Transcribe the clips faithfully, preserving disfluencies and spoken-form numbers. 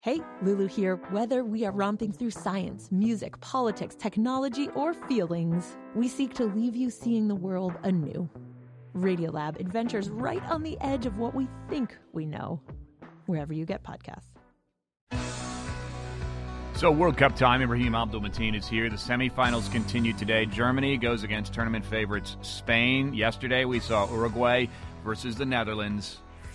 Hey, Lulu here. Whether we are romping through science, music, politics, technology, or feelings, we seek to leave you seeing the world anew. Radiolab adventures right on the edge of what we think we know, wherever you get podcasts. So World Cup time, Ibrahim Abdul-Mateen is here. The semifinals continue today. Germany goes against tournament favorites Spain. Yesterday we saw Uruguay versus the Netherlands.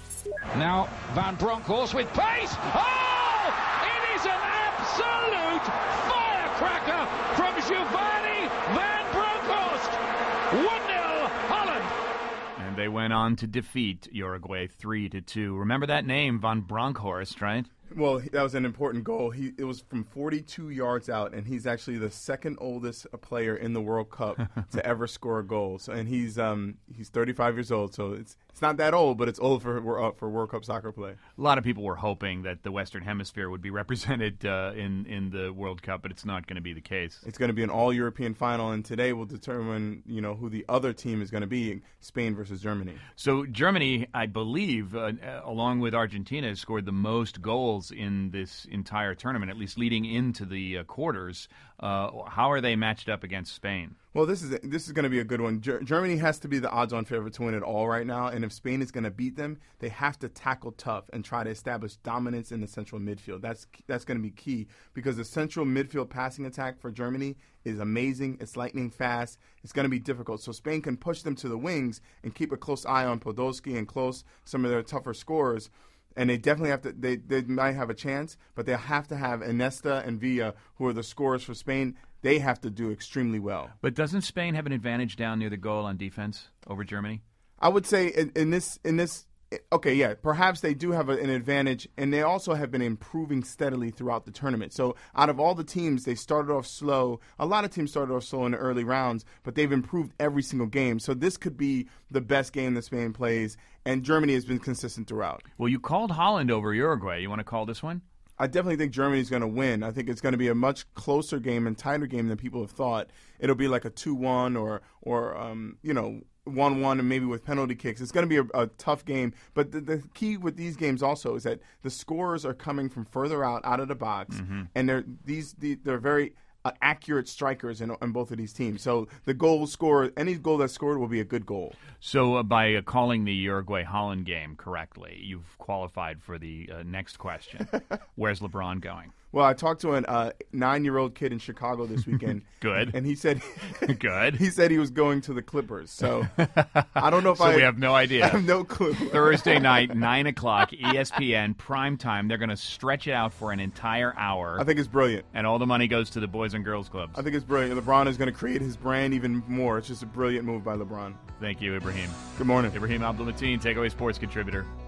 Now Van Bronckhorst with pace. Oh! It is an absolute firecracker from Giovanni Van Bronckhorst. one nil Holland. And they went on to defeat Uruguay three to two. Remember that name, Van Bronckhorst, right? Well, that was an important goal. He It was from forty-two yards out, and he's actually the second oldest player in the World Cup to ever score a goal. So, and he's um he's thirty-five years old, so it's it's not that old, but it's old for for World Cup soccer play. A lot of people were hoping that the Western Hemisphere would be represented uh, in in the World Cup, but it's not going to be the case. It's going to be an all-European final, and today will determine you know who the other team is going to be: Spain versus Germany. So Germany, I believe, uh, along with Argentina, has scored the most goals in this entire tournament, at least leading into the uh, quarters. Uh, how are they matched up against Spain? Well, this is this is going to be a good one. Ger- Germany has to be the odds-on favorite to win it all right now, and if Spain is going to beat them, they have to tackle tough and try to establish dominance in the central midfield. That's that's going to be key because the central midfield passing attack for Germany is amazing. It's lightning fast. It's going to be difficult. So Spain can push them to the wings and keep a close eye on Podolski and close some of their tougher scorers. And they definitely have to, they, they might have a chance, but they'll have to have Iniesta and Villa, who are the scorers for Spain. They have to do extremely well. But doesn't Spain have an advantage down near the goal on defense over Germany? I would say in, in this, in this, okay, yeah, perhaps they do have a, an advantage, and they also have been improving steadily throughout the tournament. So out of all the teams, they started off slow. A lot of teams started off slow in the early rounds, but they've improved every single game. So this could be the best game that Spain plays, and Germany has been consistent throughout. Well, you called Holland over Uruguay. You want to call this one? I definitely think Germany's going to win. I think it's going to be a much closer game and tighter game than people have thought. It'll be like a two one or, or um, you know, one one and maybe with penalty kicks. It's going to be a, a tough game. But the, the key with these games also is that the scorers are coming from further out, out of the box, mm-hmm. and they're these the, they're very uh, accurate strikers in, in both of these teams. So the goal scorer, any goal that's scored will be a good goal. So uh, by uh, calling the Uruguay-Holland game correctly, you've qualified for the uh, next question. Where's LeBron going? Well, I talked to a uh, nine-year-old kid in Chicago this weekend. Good. And he said Good. He said he was going to the Clippers. So I don't know if so I we have no idea. I have no clue. Thursday night, nine o'clock, E S P N, prime time. They're going to stretch it out for an entire hour. I think it's brilliant. And all the money goes to the Boys and Girls Clubs. I think it's brilliant. LeBron is going to create his brand even more. It's just a brilliant move by LeBron. Thank you, Ibrahim. Good morning. Ibrahim Abdul-Mateen, Takeaway Sports contributor.